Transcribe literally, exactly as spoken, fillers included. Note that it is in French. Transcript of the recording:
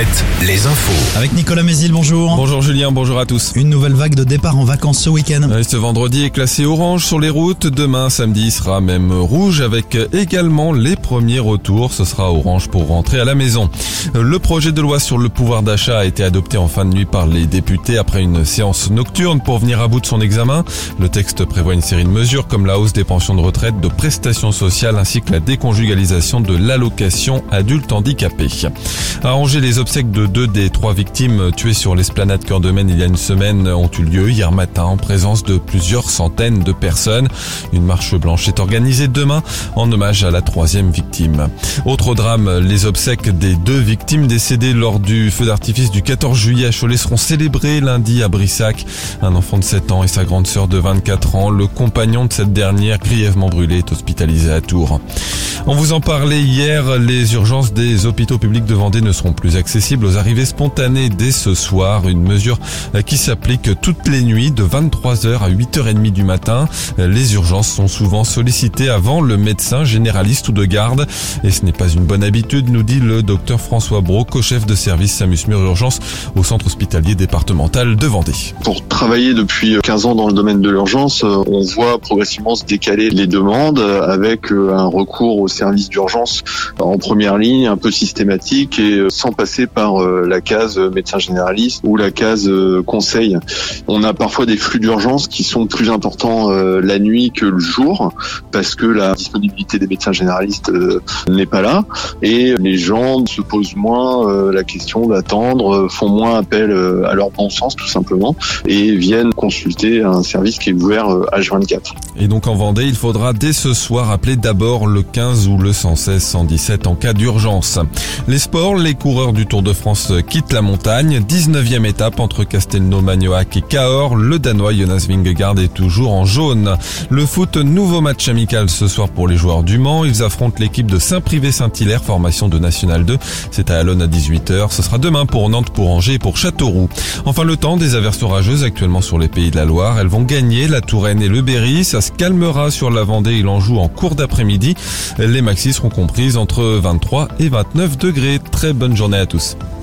sept, les infos. Avec Nicolas Mézil, bonjour. Bonjour Julien, bonjour à tous. Une nouvelle vague de départ en vacances ce week-end. Ce vendredi est classé orange sur les routes. Demain, samedi, sera même rouge avec également les premiers retours. Ce sera orange pour rentrer à la maison. Le projet de loi sur le pouvoir d'achat a été adopté en fin de nuit par les députés après une séance nocturne pour venir à bout de son examen. Le texte prévoit une série de mesures comme la hausse des pensions de retraite, de prestations sociales ainsi que la déconjugalisation de l'allocation adulte handicapé. À Angers, les obsèques de deux des trois victimes tuées sur l'esplanade Cœur de Maine il y a une semaine ont eu lieu hier matin en présence de plusieurs centaines de personnes. Une marche blanche est organisée demain en hommage à la troisième victime. Autre drame, les obsèques des deux victimes décédées lors du feu d'artifice du quatorze juillet à Cholet seront célébrées lundi à Brissac. Un enfant de sept ans et sa grande sœur de vingt-quatre ans, le compagnon de cette dernière grièvement brûlé, est hospitalisé à Tours. On vous en parlait hier, les urgences des hôpitaux publics de Vendée ne seront plus accessibles aux arrivées spontanées dès ce soir. Une mesure qui s'applique toutes les nuits de vingt-trois heures à huit heures trente du matin. Les urgences sont souvent sollicitées avant le médecin généraliste ou de garde. Et ce n'est pas une bonne habitude, nous dit le docteur François Brault, co-chef de service SAMUSMUR Urgence au centre hospitalier départemental de Vendée. Pour travailler depuis quinze ans dans le domaine de l'urgence, on voit progressivement se décaler les demandes avec un recours au service d'urgence en première ligne, un peu systématique et sans passer par la case médecin généraliste ou la case conseil. On a parfois des flux d'urgence qui sont plus importants la nuit que le jour parce que la disponibilité des médecins généralistes n'est pas là et les gens se posent moins la question d'attendre, font moins appel à leur bon sens tout simplement et viennent consulter un service qui est ouvert H vingt-quatre. Et donc en Vendée, il faudra dès ce soir appeler d'abord le quinze ou le cent seize cent dix-sept en cas d'urgence. Les sports, les coureurs du Tour de France quittent la montagne. dix-neuvième étape entre Castelnau-Magnoac et Cahors. Le Danois Jonas Vingegaard est toujours en jaune. Le foot, nouveau match amical ce soir pour les joueurs du Mans. Ils affrontent l'équipe de Saint-Privé-Saint-Hilaire, formation de National deux. C'est à Allonne à dix-huit heures. Ce sera demain pour Nantes, pour Angers et pour Châteauroux. Enfin le temps, des averses orageuses actuellement sur les Pays de la Loire. Elles vont gagner la Touraine et le Berry. Ça se calmera sur la Vendée et l'Anjou en cours d'après-midi. Les maxis seront comprises entre vingt-trois et vingt-neuf degrés. Très bonne journée à tous.